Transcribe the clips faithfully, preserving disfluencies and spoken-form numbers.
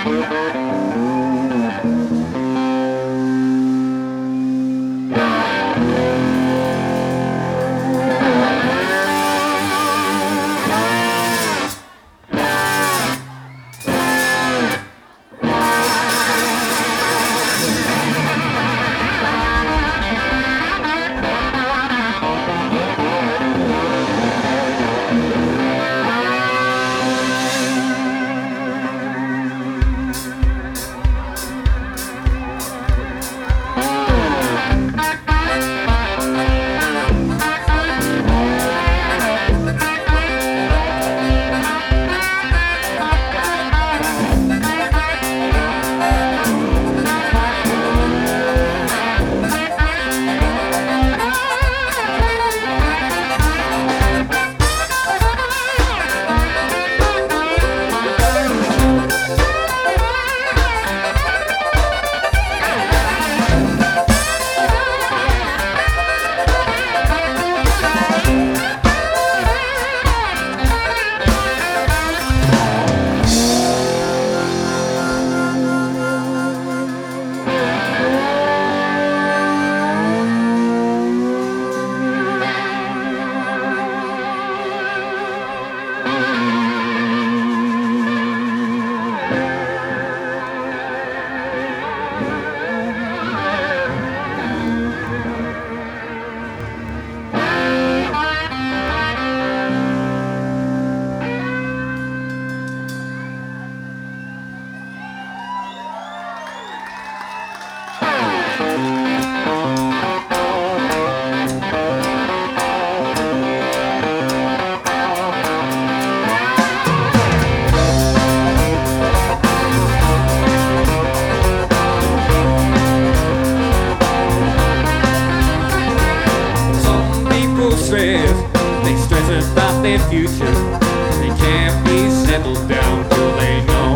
their future. They can't be settled down till they know.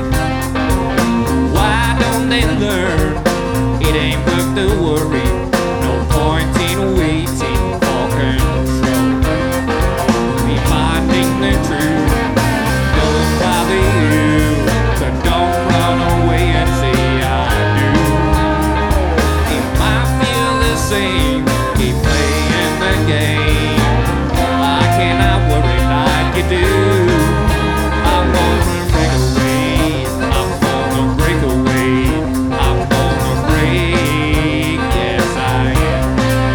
Why don't they learn? It ain't worth the worry. No point in waiting for control. Be finding the truth. Don't bother you, so don't run away and say I do. It might feel the same. Keep playing the game. Why can't I worry like you do? I'm gonna break away. I'm gonna break away. I'm gonna break. Yes, I am.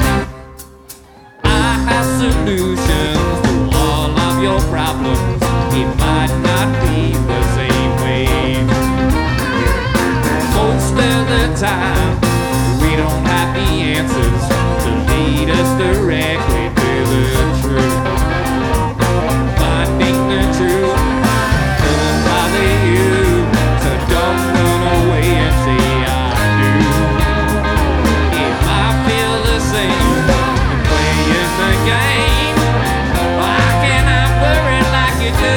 I have solutions to all of your problems. It might not be the same way. Most of the time, we don't have the answers to lead us directly to the truth. Finding the truth doesn't bother you, so don't run away and say I do. It might feel the same in playing the game. Why can't I worry like you do?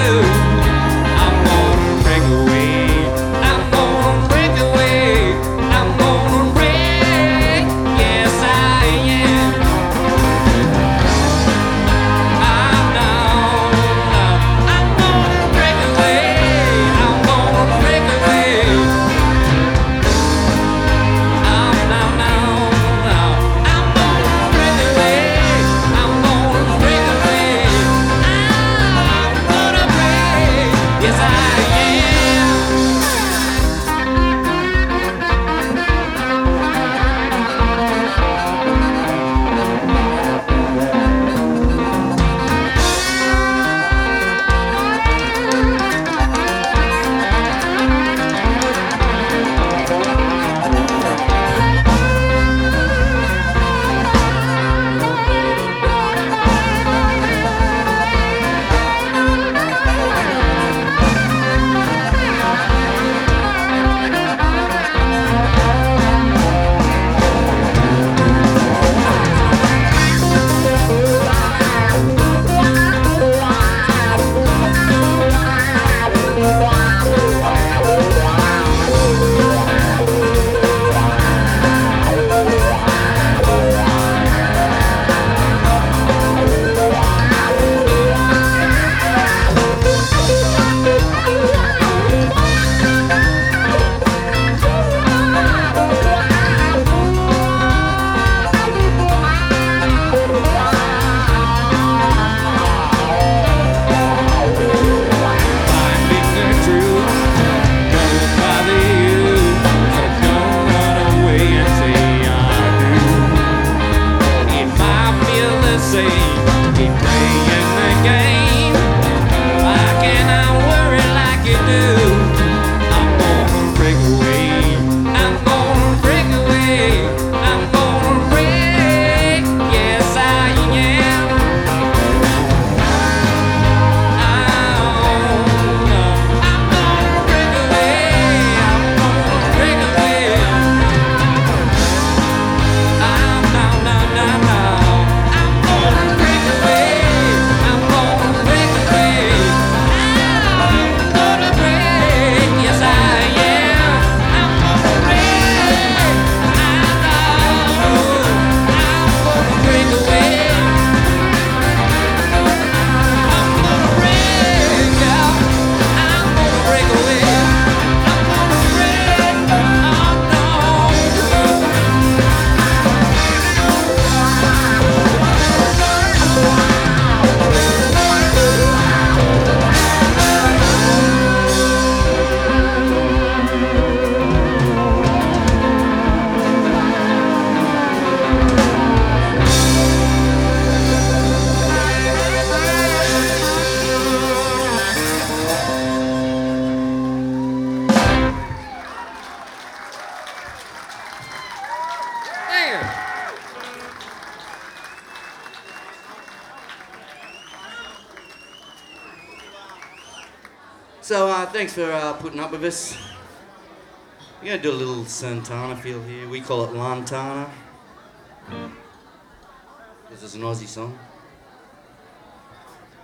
I'm gonna break away. I'm gonna break away. I'm gonna So uh, thanks for uh, putting up with us. We're gonna do a little Santana feel here. We call it Lantana. This is an Aussie song.